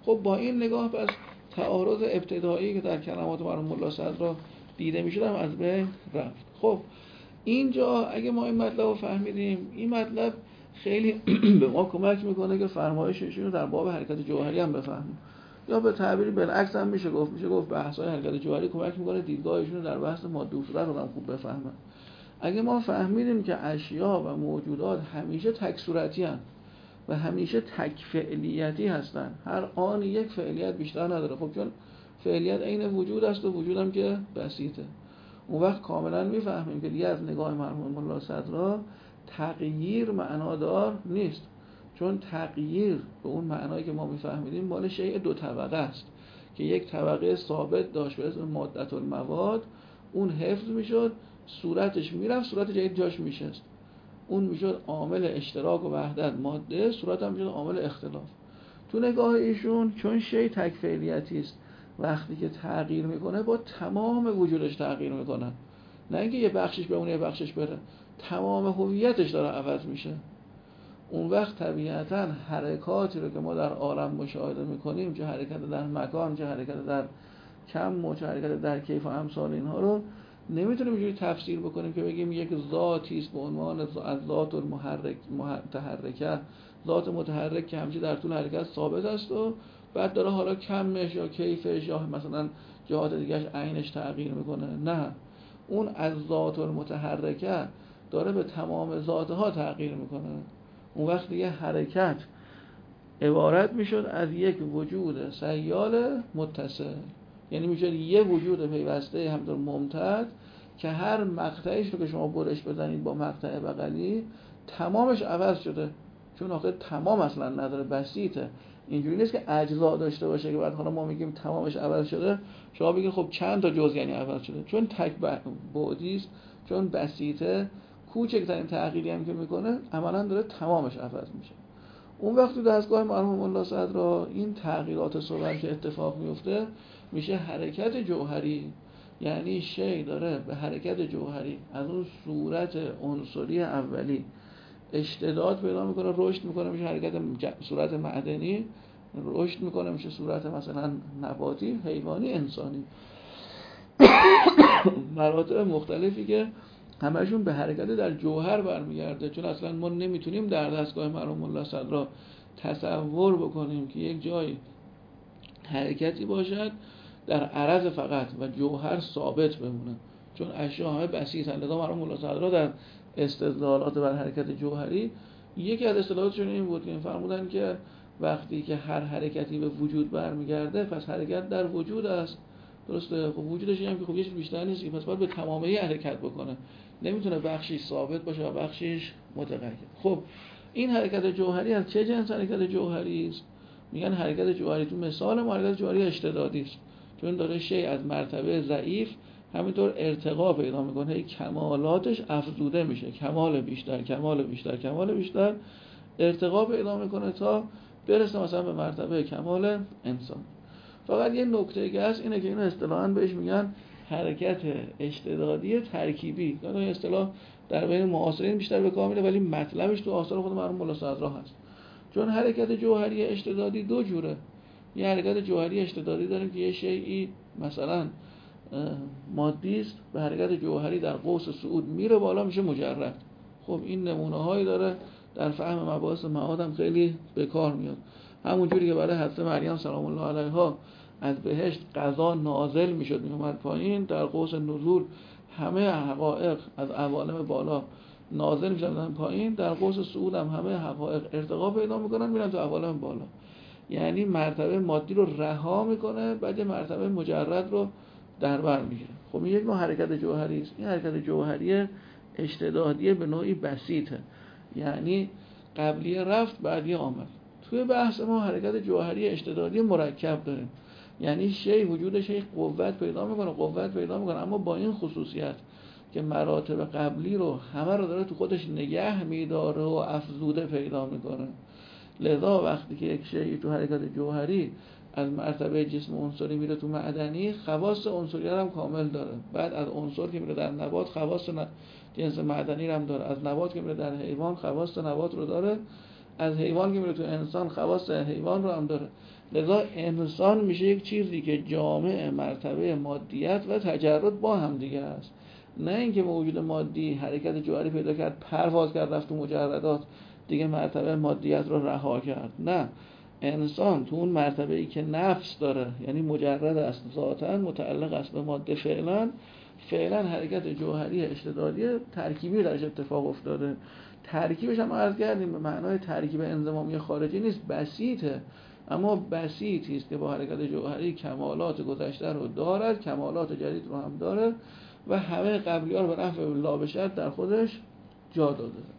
خب با این نگاه پس تعارض ابتدایی که در کلمات مرحوم ملا صدرا دیده میشد هم از بین رفت. خب اینجا اگه ما این مطلب رو فهمیدیم، این مطلب خیلی به ما کمک میکنه که فرمایششون رو در باب حرکت جوهری هم بفهمیم، یا به تعبیری بالعکس هم میشه گفت بحث‌های حرکت جوهری کمک میکنه دیدگاهشون رو در بحث ماده و صورت رو هم خوب بفهمن. اگه ما فهمیدیم که اشیا و موجودات همیشه تک صورتی هستند و همیشه تک فعلیتی هستن، هر آن یک فعلیت بیشتر نداره، خب چون فعلیت عین وجود است و وجود هم که بسیطه، اون وقت کاملا میفهمیم که دیگه از نگاه مرحوم ملا صدرا تغییر معنادار نیست، چون تغییر به اون معنایی که ما میفهمیدیم مال شیء دو طبقه است که یک طبقه ثابت داشت به اسم مادة المواد، اون حفظ میشد، صورتش میرفت، صورت جدید جاش میشست، اون میشد عامل اشتراک و وحدت ماده، صورت هم میشد عامل اختلاف. تو نگاه ایشون چون شیء تک فعلیتی است، وقتی که تغییر میکنه با تمام وجودش تغییر میکنه، نه اینکه یه بخشش بمونه یه بخشش بره، تمام هویتش داره عوض میشه. اون وقت طبیعتا حرکاتی رو که ما در عالم مشاهده میکنیم، چه حرکت در مکان، چه حرکت در کم، چه حرکت در کیف و امثال اینها رو نمیتونیم اینجوری تفسیر بکنیم که بگیم یک ذاتی است به عنوان از ذات متحرکه، ذات متحرک که همیشه در طول حرکت ثابت است و بعد داره حالا کمش یا کیفش یا مثلا جهات دیگهش عینش تغییر میکنه. نه، اون از ذات متحرکه داره به تمام ذاتها تغییر میکنه. اون وقت دیگه حرکت عبارت میشد از یک وجود سیال متصل، یعنی میشد یه وجود پیوسته همطور ممتد که هر مقطعش رو که شما برش بزنید با مقطع بغلی تمامش عوض شده، چون آخه تمام اصلا نداره، بسیطه. اینجوری نیست که اجزا داشته باشه که بعد حالا ما میگیم تمامش عوض شده، شما بگید خب چند تا جزء یعنی عوض شده، چون تک بعدی است، چون بسیطه، کوچکترین تغییری هم که میکنه عملا داره تمامش عوض میشه. اون وقت تو دستگاه مرحوم ملا صدرا این تغییرات صور که اتفاق میفته میشه حرکت جوهری، یعنی شی داره به حرکت جوهری از اون صورت عنصری اولی اشتداد پیدا میکنه، رشد میکنه، میشه حرکت صورت معدنی، رشد میکنه میشه صورت مثلا نباتی، حیوانی، انسانی، مراتب مختلفی که همشون به حرکت در جوهر برمیگرده. چون اصلا ما نمیتونیم در دستگاه مرحوم ملا صدرا تصور بکنیم که یک جای حرکتی باشد در عرض فقط و جوهر ثابت بمونه، چون اشیاء همه بسیطن. لذا مرحوم ملا صدرا در استدلالات بر حرکت جوهری یکی از استدلالاتشون این بود که فرمودن که وقتی که هر حرکتی به وجود برمیگرده پس حرکت در وجود است. درسته؟ خب وجودش هم که خب یه چیز بیشتر نیست، پس باید به تمامی حرکت بکنه، نمیتونه بخشی ثابت باشه و بخشیش متغیر. خب این حرکت جوهری از چه جنس حرکت جوهری است؟ میگن حرکت جوهری تو مثال ما حرکت جوهری اشتدادی است، چون داره شی از مرتبه ضعیف همینطور ارتقا پیدا میکنه، کمالاتش افزوده میشه، کمال بیشتر کمال بیشتر کمال بیشتر ارتقا پیدا میکنه تا برسه مثلا به مرتبه کمال انسان. فقط یه نکته که هست اینه که اینو اصطلاحاً بهش میگن حرکت اشتدادی ترکیبی. این اصطلاح در بین معاصرین بیشتر به کار میره ولی مطلبش تو آثار خود مرحوم ملا صدرا هست. چون حرکت جوهری اشتدادی دو جوره. یه حرکت جوهری اشتدادی داریم که یه شیئی مثلا مادی است، به حرکت جوهری در قوس صعود میره بالا میشه مجرد. خب این نمونه هایی داره در فهم مباحث معاد هم خیلی به کار میاد. همون جوری که برای حضرت مریم سلام الله علیها از بهشت قضا نازل میشد میومد پایین، در قوس نزول همه حقایق از عوالم بالا نازل میشدن پایین، در قوس صعود هم همه حقایق ارتقا پیدا میکنن میرن تو عوالم بالا. یعنی مرتبه مادی رو رها میکنه، بعد مرتبه مجرد رو در بر میگیره. خب این یک نوع حرکت جوهری است. این حرکت جوهری اشتدادی به نوعی بسیطه، یعنی قبلی رفت بعدی آمد. توی بحث ما حرکت جوهری اشتدادی مرکب داریم، یعنی شی وجودش یک قوت پیدا میکنه اما با این خصوصیت که مراتب قبلی رو همه رو داره تو خودش نگه میداره و افزوده پیدا میکنه. لذا وقتی که یک شی تو حرکت جوهری از مرتبه جسم عنصری میره تو معدنی، خواص عنصری هم کامل داره. بعد از عنصر که میره در نبات خواص جنس معدنی هم داره، از نبات که میره در حیوان خواص نبات رو داره، از حیوان که میره تو انسان خواص حیوان رو هم داره. لذا انسان میشه یک چیزی که جامع مرتبه مادیت و تجرد با هم دیگه است، نه اینکه موجود مادی حرکت جوهری پیدا کرد، پرواز کرد، رفت تو مجردات، دیگه مرتبه مادیت رو رها کرد. نه، انسان تو اون مرتبه‌ای که نفس داره، یعنی مجرد است ذاتاً، متعلق است به ماده فعلا حرکت جوهری اشتدادی ترکیبی درش اتفاق افتاده. ترکیبش هم عرض کردیم به معنای ترکیب انضمامی خارجی نیست، بسیطه، اما بسیطی است که با حرکت جوهری کمالات گذشته رو دارد، کمالات جدید رو هم داره و همه قبلی‌ها رو به نفع لا بشر در خودش جا داده.